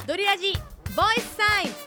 ドリラジボイスサイン。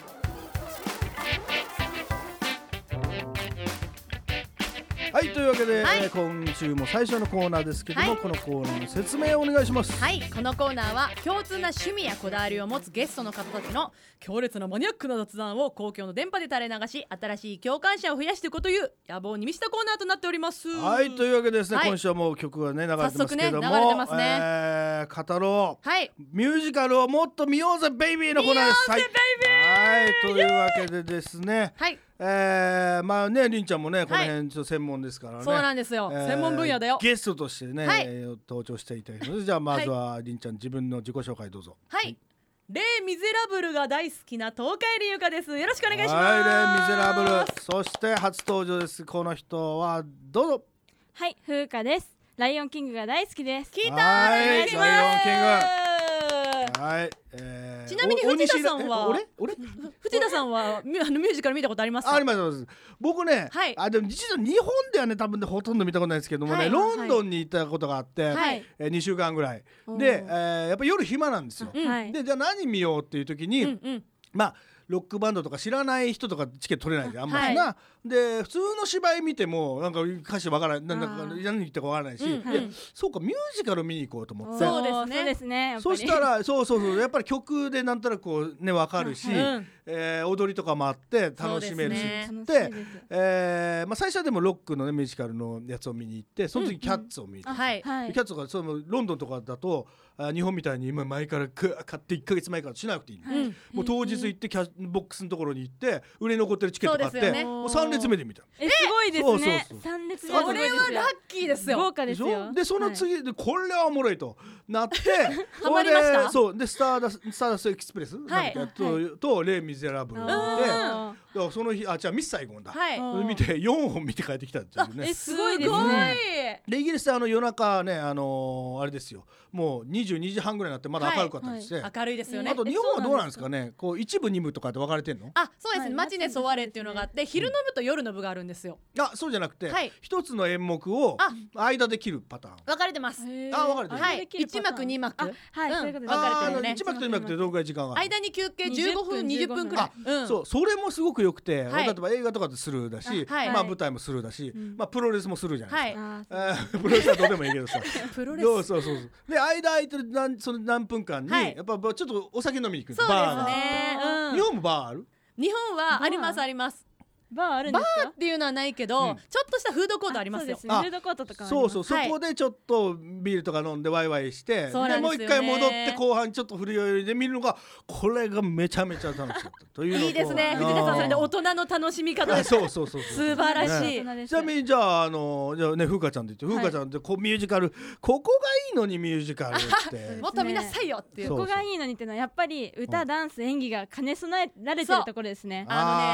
はい、というわけで、 はい、 今週も最初のコーナーですけども、 はい、 このコーナーの説明をお願いします。 はい、このコーナーは共通な趣味やこだわりを持つゲストの方たちの強烈なマニアックな雑談を公共の電波で垂れ流し、新しい共感者を増やしていくという野望に満ちたコーナーとなっております。 はい、というわけでですね、 はい、 今週はもう曲がね流れてますけども、 早速ね流れてますね、 語ろう、 はい、 ミュージカルをもっと見ようぜベイビーのコーナーです。 見ようぜベイビー、 はい、というわけでですね、 はい、 まあね、りんちゃんもねこの辺ちょっと専門ですからね。 そうなんですよ、専門分野だよ。 ゲストとしてね、 はい、 登場していただきます。じゃあまずはりんちゃん、自分の自己紹介どうぞ。 はい、レイ・ミゼラブルが大好きな東海里由香です。よろしくお願いします。 はい、レイ・ミゼラブル、そして初登場です。この人はどうぞ。 はい、風花です。ライオンキングが大好きです。 聞いたー、 はい、 お願いします。 ライオンキング。はい、 ちなみに藤田さんは俺藤田さんはミュージカル見たことありますか？ あります。僕ね、 はい、 でも実は日本ではね多分ねほとんど見たことないですけどもね、はい、ロンドンに行ったことがあって、はい、2週間ぐらいで、やっぱり夜暇なんですよ、でじゃあ何見ようっていう時に、まあロックバンドとか知らない人とかチケット取れないであんまりな、はい、で普通の芝居見てもなんか歌詞わからない、なんか何言ってかわからないし、そうかミュージカル見に行こうと思って。 そうですね。 そしたらそうやっぱり曲でなんとなくこうねわかるし、踊りとかもあって楽しめるしってまあ最初はでもロックのねミュージカルのやつを見に行って、その時キャッツを見に行って、キャッツがそのロンドンとかだと日本みたいに今前から買って1ヶ月前からしなくていい、もう当日行ってボックスのところに行って売れ残ってるチケット買って、もう3列目で見た。 すごいですね。3列目、 これはラッキーですよ。 豪華ですよ。 でその次でこれはおもろいとなってハマりました。 そうでスターダストエクスプレスとレイ・ミゼラブルで、その日じゃあミス・サイゴンだ、見て4本見て帰ってきたっていうね。 すごいですね。 でイギリスで夜中ねあれですよ、もう22時半ぐらいになってまだ明るかったりして、 明るいですよね。 あと日本はどうなんですかね、こう一部二部とかで分かれてんの？ あ、そうですね、マチネス終われっていうのがあって、昼の部と夜の部があるんですよ。 そうじゃなくて一つの演目を間で切るパターン分かれてます。 分かれてる。 はい、1幕2幕はい、そういうことです。 分かれてるね。 1幕と2幕ってどのくらい時間がある？ 間に休憩15分20分くらい。 そうそれもすごく良くて、例えば映画とかでするだし、まあ舞台もするだし、まあプロレスもするじゃないですか。プロレスはどうでもいいけどさ、 プロレスそうで間空いてるその何分間にやっぱちょっとお酒飲みに行くんです。 そうですね。 日本もバーある？ 日本はありますあります。 バーあるんですか？ バーっていうのはないけど、ちょっとしたフードコートありますよ。 フードコートとかそこでちょっとビールとか飲んでワイワイして、でもう一回戻って後半ちょっと古酔いで見るのが、これがめちゃめちゃ楽しかったというの。 いいですね、藤田さん。それで大人の楽しみ方です。 そう素晴らしい。 ちなみにじゃあね風花ちゃんで言って、風花ちゃんってこうミュージカルここがいいのにミュージカルってもっと見なさいよっていう。 ここがいいのにっていうのはやっぱり歌ダンス演技が兼ね備えられてるところですね。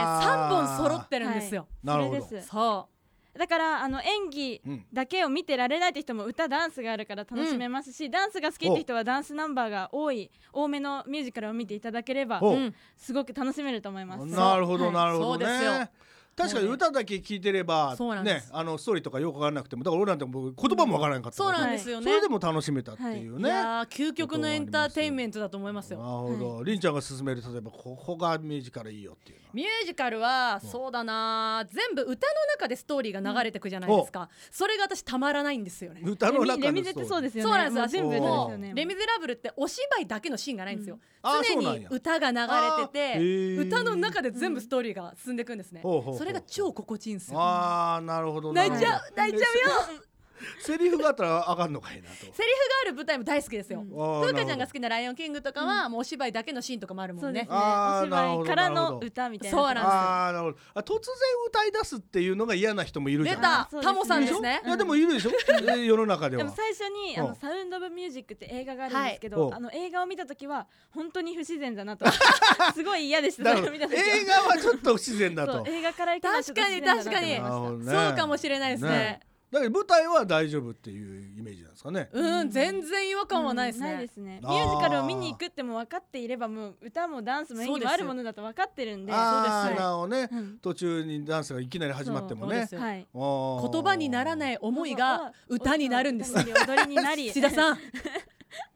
3本揃ってるんですよ。 なるほど。 そうだから演技だけを見てられないって人も歌ダンスがあるから楽しめますし、ダンスが好きって人はダンスナンバーが多めのミュージカルを見ていただければすごく楽しめると思います。 なるほどなるほどね。確かに歌だけ聴いてればね、ストーリーとかよく分からなくても、だから俺なんても言葉も分からなかったから、 そうなんですよね。 それでも楽しめたっていうね。いや究極のエンターテインメントだと思いますよ。 なるほど。りんちゃんが勧める例えばここがミュージカルいいよっていうのは。 ミュージカルはそうだな、全部歌の中でストーリーが流れてくじゃないですか。それが私たまらないんですよね。 歌の中のレミゼってそうですよね。 そうなんですよ。 全部歌ですよね。 レ・ミゼラブルってお芝居だけのシーンがないんですよ。常に歌が流れてて、歌の中で全部ストーリーが進んでいくんですね。それが超心地いいんですよ。 なるほど。 泣いちゃうよ。 セリフがあったらあかんのかいなと。 セリフがある舞台も大好きですよ。風花ちゃんが好きなライオンキングとかはもうお芝居だけのシーンとかもあるもんね。 お芝居からの歌みたいな。 そうなんですよ。 突然歌い出すっていうのが嫌な人もいるじゃん。 出たタモさんですね。 いやでもいるでしょ世の中では。 でも最初にサウンドオブミュージックって映画があるんですけど、映画を見た時は本当に不自然だなとすごい嫌でした。映画はちょっと不自然だと。 映画から行くのは確かにそうかもしれないですね。 だから舞台は大丈夫っていうイメージなんですかね。 全然違和感はないですね。 ないですね。ミュージカルを見に行くっても分かっていれば、もう歌もダンスも演技もあるものだと分かってるんで。 なるほどね。途中にダンスがいきなり始まってもね、 言葉にならない思いが歌になるんです。 踊りになり。 志田さん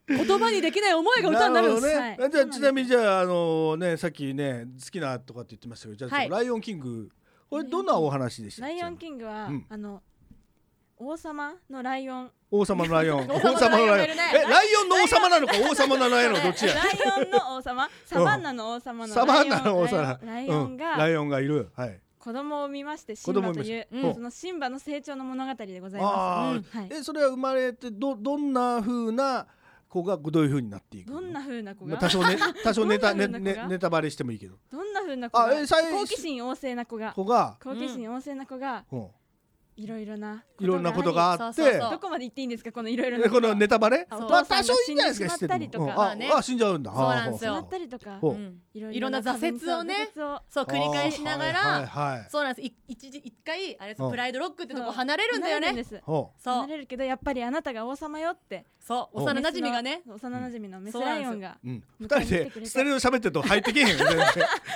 言葉にできない思いが歌になるんです。 ね、じゃあちなみにじゃあねさっきね好きなとかって言ってましたけど、じゃあ、ライオンキングこれどんなお話でしたっけ？ ライオンキングは、王様のライオン。 王様のライオン。王様のライオン。ライオンの王様なのか王様なのやのどっちや。 ライオンの王様、サバンナの王様のサバンナの王様。 ライオンがライオンがいる。はい。 子供を産みましてシンバというそのシンバの成長の物語でございます。 それは生まれてどんな風な子がどういう風になっていくの？ どんな風な子が？ 多少ネタバレしてもいいけど。 どんな風な子が？好奇心旺盛な子が。好奇心旺盛な子が。いろいろなことがあって、 どこまで言っていいんですかこのいろいろなこのネタバレ？ 多少いいんじゃないですか知ってるの。死んじゃうんだ。 そうなんですよ。 死んったりとか、 いろんな挫折をね、そう繰り返しながら、そうなんです。一回あれプライドロックってとこ離れるんだよね。 離れるけどやっぱりあなたが王様よって。 そう、幼馴染がね、 幼馴染のメスライオンが二人でステレオ喋ってると入ってけへんよ全然。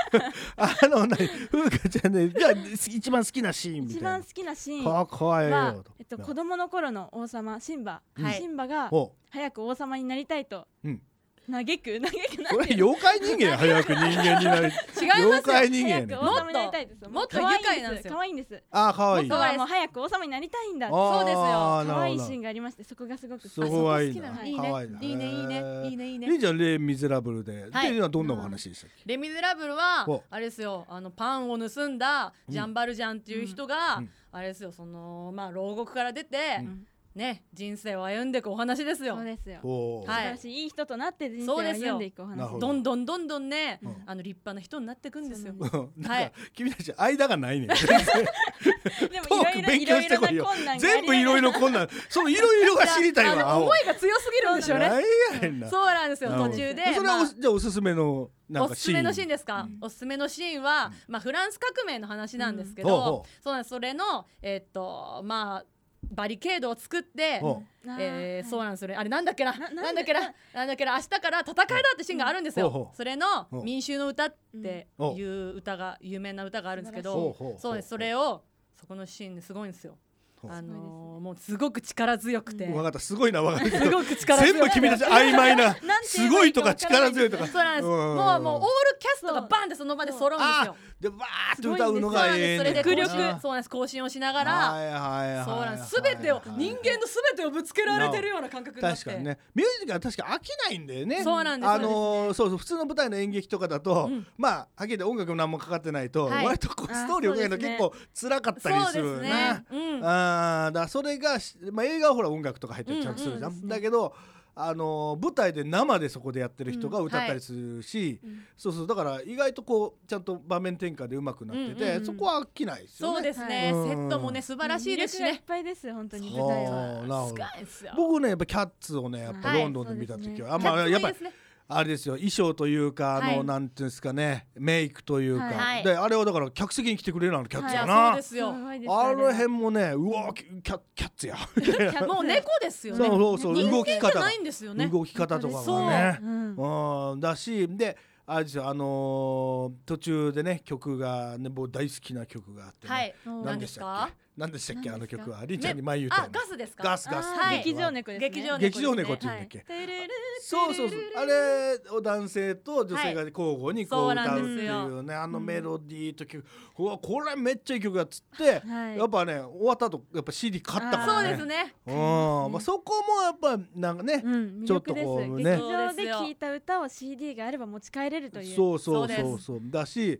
風花ちゃんね、じゃあ一番好きなシーンみたいな。 一番好きなシーンは子供の頃の王様シンバが早く王様になりたいと嘆くこれ妖怪人間早く人間になり妖怪人間王様になりたいです。 もっと愉快なんですよ。 可愛いんです。 可愛い。 もう早く王様になりたいんだ。 そうですよ。 可愛いシーンがありましてそこがすごく好きな。いいね。 レイちゃんレイ・ミゼラブルでっていうのはどんなお話でしたっけ？ レイ・ミゼラブルはあれですよ、パンを盗んだジャンバルジャンっていう人があれですよ、その牢獄から出てね、人生を歩んでいくお話ですよ。 そうですよ。素晴らしいいい人となって人生を歩んでいくお話。 どんどんね、立派な人になっていくんですよ。 はい。君たち間がないね。でも勉強してこいよ。全部いろいろ困難。そのいろいろが知りたいわ。 思いが強すぎるんでしょうね。そうなんですよ。途中で。 それはじゃあおすすめのおすすめのシーンですか？おすすめのシーンはフランス革命の話なんですけど、それのバリケードを作って、そうなんですよね。あれなんだっけな明日から戦いだってシーンがあるんですよ。それの民衆の歌っていう歌が有名な歌があるんですけど、そうです。それをそこのシーンですごいんですよ。もうすごく力強くて。 分かった、すごいな、分かる。 すごく力強い。 全部君たち曖昧な。すごいとか力強いとか。 そうなんです。もうオールキャストがバンってその場で揃うんですよ。 でバーって歌うのがそれでそうなんです。更新をしながら、そうなんです。全てを人間の全てをぶつけられてるような感覚になって。 確かにね。ミュージカル確か飽きないんだよね。 そうなんです。 そう普通の舞台の演劇とかだと、はっきり言って音楽も何もかかってないと、割とストーリーを書くの結構辛かったりするな。だそれが映画はほら音楽とか入ってちゃんとするじゃん。だけど舞台で生でそこでやってる人が歌ったりするし、そうだから意外とこうちゃんと場面転換で上手くなってて、そこは飽きないですよね。 そうですね。セットもね素晴らしいですしね。 いっぱいです本当に舞台は。 僕ねやっぱキャッツをねやっぱロンドンで見た時はやっぱりあれですよ、衣装というかなんていうんですかね、メイクというかで、あれはだから客席に来てくれるのキャッツやな。 そうですよ。 あの辺もね、うわキャッツやもう猫ですよね。 そう動き方ないんですよね。 動き方とかがねだし、であれですよ、途中でね曲がね僕大好きな曲があってね、何でしたっけ何でしたっけあの曲は。りーちゃんに前言うたの。 ガスですか。 ガス。 劇場猫ですね。 劇場猫って言うんだっけ。そうあれを男性と女性が交互にこう歌うっていうね、メロディーと曲、これめっちゃいい曲やっつって、やっぱね終わった後やっぱ CD 買ったからね。 そうですね。 そこもやっぱなんかねちょっとこうね、 劇場で聴いた歌を CD があれば持ち帰れるという。 そうだし、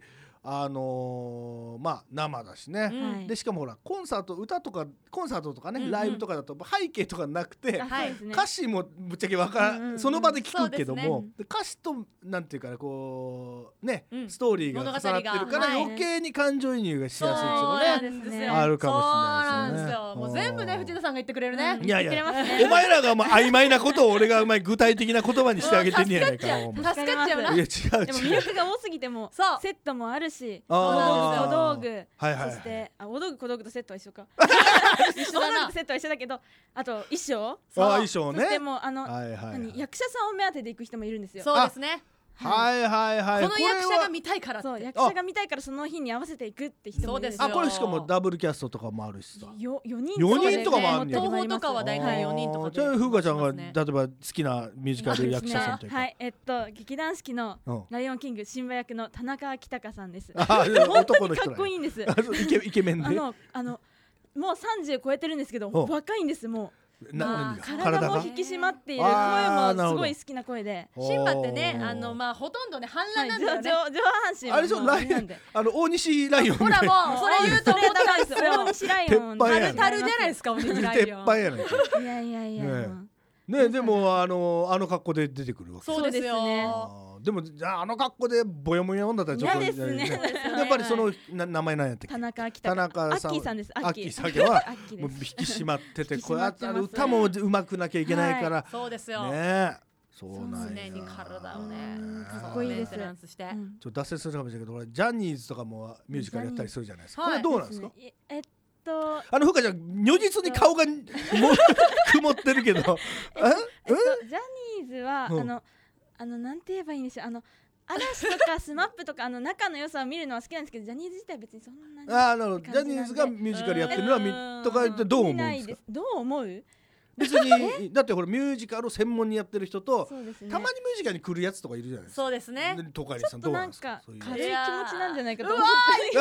生だしね、でしかもほらコンサートとかね、ライブとかだと背景とかなくて、歌詞もぶっちゃけその場で聞くけども、歌詞となんていうかねこうねストーリーが重なってるから余計に感情移入がしやすいっていうのねあるかもしれないですよね。 もう全部ね藤田さんが言ってくれるね。 いやお前らが曖昧なことを俺が具体的な言葉にしてあげてんねやないか。 助かっちゃうな。 いや違う。 でも魅力が多すぎてもセットもあるし、小道具、そして大道具小道具とセットは一緒か。一緒だな。セットは一緒だけど、あと衣装。 衣装ね。 そしても役者さんを目当てで行く人もいるんですよ。 そうですね。 はいはいはい。 この役者が見たいからって。 そう、役者が見たいからその日に合わせていくって人もいるんですよ。 これしかもダブルキャストとかもあるしさ。 4 人とかもあるんだよ。 東宝とかは大体4人とかで。 じゃあ風花ちゃんが例えば好きなミュージカル役者さんというか。 はい、劇団四季のライオンキングシンバ役の田中昭隆さんです。 男の人。 かっこいいんです。 イケメンで。 もう30超えてるんですけど若いんです。もう体も引き締まっている、声もすごい好きな声で。 シンバってね、ほとんどね反乱なんだよね。 上半身はあれそう、大西ライオン。 ほらもうそれ言うと思ったんですよ。 大西ライオンタルタルじゃないですか、大西ライオン。 鉄板やないか。 いやね、でもあの格好で出てくるわけ。 そうですよ。 でもじゃあ格好でボヨボヨ女だったらちょっとやっぱりその名前なんやったっけ。 田中昭隆。 アッキーさんです。 アッキーさんはもう引き締まってて、こうやって歌も上手くなきゃいけないから。 そうですよ。 ね。そうなんや。 常に体をね、 かっこいいです。 ちょっと脱線するかもしれないけど、ジャニーズとかもミュージカルやったりするじゃないですか。これどうなんですか。ふかちゃん如実に顔が曇ってるけど。 ジャニーズはなんて言えばいいんでしょう。嵐とかスマップとか仲の良さを見るのは好きなんですけど、ジャニーズ自体別にそんなに。 なるほど。ジャニーズがミュージカルやってるのはとか言ってどう思うんですか。 どう思う？ 別にだってほらミュージカルを専門にやってる人と、たまにミュージカルに来るやつとかいるじゃないですか。 そうですね。 とかにさんどうなんですか。 軽い気持ちなんじゃないかと思って。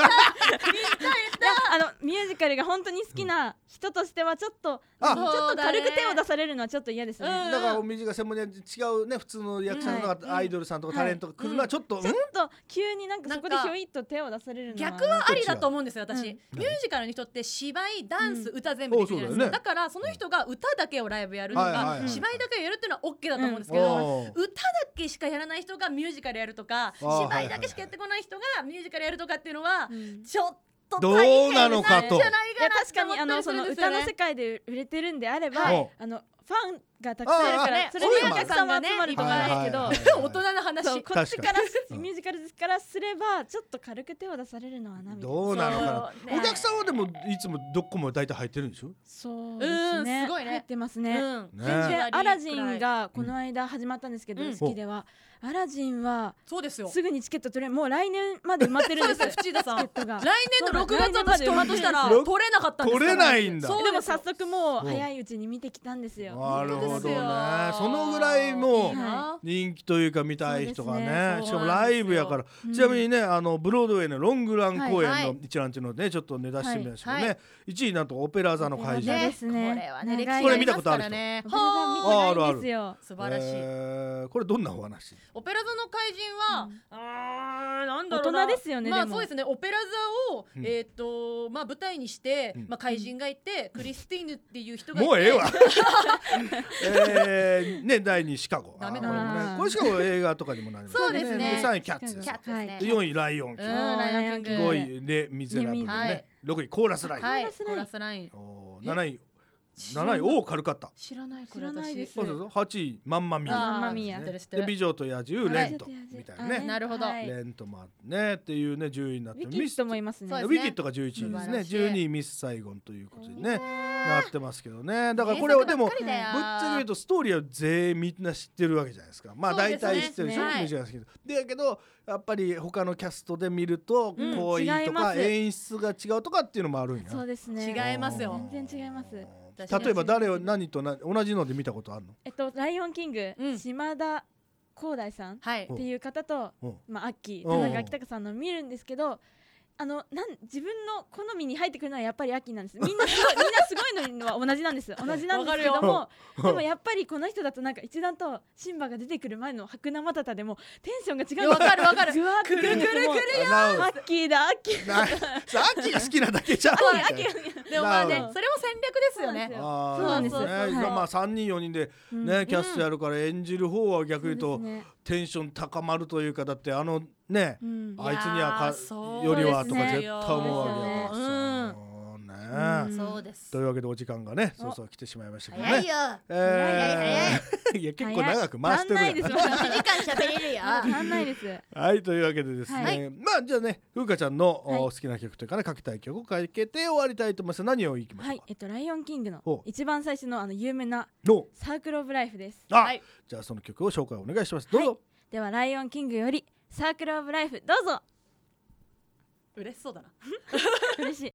ミュージカルが本当に好きな人としてはちょっと軽く手を出されるのはちょっと嫌ですね。 だからミュージカル専門に違うね、普通の役者のアイドルさんとかタレントが来るのはちょっと急になんかそこでひょいっと手を出されるのは逆はありだと思うんですよ。私ミュージカルの人って芝居、ダンス、歌全部できるじゃないですか。だからその人が歌だけをライブやるのが、芝居だけをやるっていうのは OK だと思うんですけど、歌だけしかやらない人がミュージカルやるとか、芝居だけしかやってこない人がミュージカルやるとかっていうのはちょっとどうなのかと。 確かにその歌の世界で売れてるんであれば、ファンがたくさんいるから、それでお客さんは集まるとかないけど、 大人の話。 こっちからミュージカルからすればちょっと軽く手を出されるのはなみたいな。 どうなのかな。お客さんはでもいつもどこも大体入ってるんでしょ。 そうですね。 すごいね。 入ってますね。全然アラジンがこの間始まったんですけど、好きではアラジンはすぐにチケット取れ、もう来年まで埋まってるんですよ。 淵田さん。来年の 6月私取ろうとしたら取れなかったんです。 取れないんだ。 でも早速もう早いうちに見てきたんですよ。 なるほどね。そのぐらいもう人気というか見たい人がね。しかもライブやから。ちなみにね、ブロードウェイのロングラン公演の一覧っていうのね、ちょっとね出してみましたけどね。1位なんとオペラ座の怪人。これ見たことある人。 あるある。 素晴らしい。 これどんなお話。 オペラ座の怪人はなんだろうな。大人ですよね。 まあそうですね。オペラ座を舞台にして怪人がいて、クリスティーヌっていう人がいて。 もうええわ。ね、第2シカゴ。 ダメだね。 これシカゴ映画とかにもなりますね。 そうですね。 3位キャッツ。4位ライオンキング。5位レ・ミゼラブルね。6位コーラスライン。 コーラスライン。 7位オーカルカッタ。 知らないこれ私。 8位マンマミア。で美女と野獣レントみたいなね。 なるほど。 レントもあってねっていうね10位になって。 ウィキッドもいますね。 ウィキッドが11位ですね。12位ミスサイゴンということでねなってますけどね。だからこれをでもぶっちゃけ言うとストーリーは全員みんな知ってるわけじゃないですか。まあ大体知ってるでしょ。ミュージカル好きだけどやっぱり他のキャストで見ると行為とか演出が違うとかっていうのもあるんや。 そうですね。 違いますよ。 全然違います。 例えば誰を何と同じので見たことあるの？ ライオンキング、島田光大さんっていう方と、アッキー、田中昭隆さんの見るんですけど、自分の好みに入ってくるのはやっぱりアッキーなんです。みんなすごいのは同じなんです。同じなんですけども、でもやっぱりこの人だとなんか一段とシンバが出てくる前の白生タタでもテンションが違う。 わかるわかる。 ぐわってくるよ。アッキーだアッキー。 アッキーが好きなだけじゃん。 でもまあね、それも戦略ですよね。 そうなんです。 まあ3人4人でねキャストやるから演じる方は逆に言うとテンション高まるというか、だってね、あいつにはよりはとか絶対思うわけだからさ。 そうです。 というわけでお時間がねそうそう来てしまいましたけどね。 早いよ。 いや結構長く回してるやん。 1時間喋れるよ。 足んないです。 はい、というわけでですね、まあじゃあねふうかちゃんの好きな曲というかね、かけたい曲をかけて終わりたいと思います。何をいきましょうか。 はい、ライオンキングの一番最初の有名なサークルオブライフです。 じゃあその曲を紹介お願いします。どうぞ。 ではライオンキングよりサークルオブライフどうぞ。 嬉しそうだな嬉しい